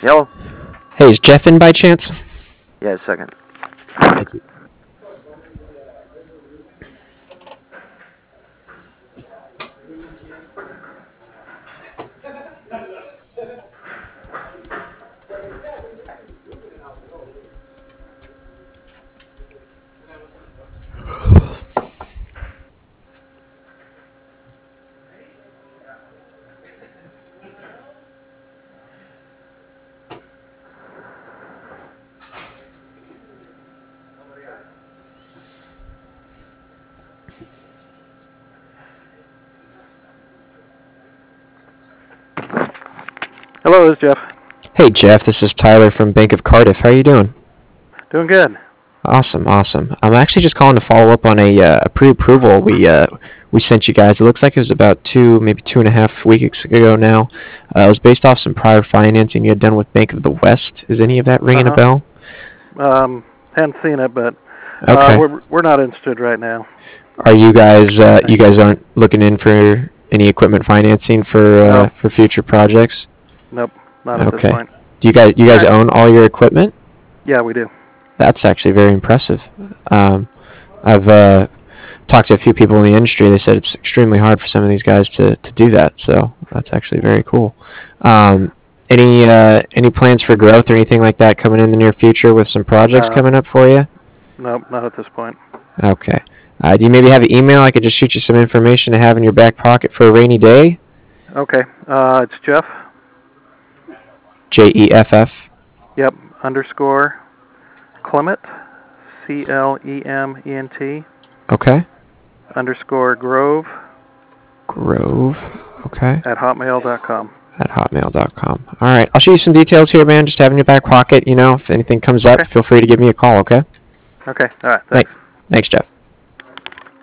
Hello? Hey, is Jeff in by chance? Yeah, a second. Thank you. Hello, this is Jeff. Hey, Jeff, this is Tyler from Bank of Cardiff. How are you doing? Doing good. Awesome, awesome. I'm actually just calling to follow up on a pre-approval we sent you guys. It looks like it was about maybe 2.5 weeks ago now. It was based off some prior financing you had done with Bank of the West. Is any of that ringing a bell? Hadn't seen it, but Okay. we're not interested right now. Are you guys aren't looking in for any equipment financing No. for future projects? Nope, not at this Okay. point. Do you guys Alright. own all your equipment? Yeah, we do. That's actually very impressive. I've talked to a few people in the industry. They said it's extremely hard for some of these guys to do that. So that's actually very cool. Any plans for growth or anything like that coming in the near future with some projects coming up for you? Nope, not at this point. Okay. Do you maybe have an email? I could just shoot you some information to have in your back pocket for a rainy day. Okay. It's Jeff. Jeff. Yep. _ Clement. CLEMENT. Okay. _ Grove. Okay. At hotmail.com. At hotmail.com. All right. I'll show you some details here, man. Just have in your back pocket. If anything comes up, feel free to give me a call, okay? Okay. All right. Thanks. Thanks, Jeff.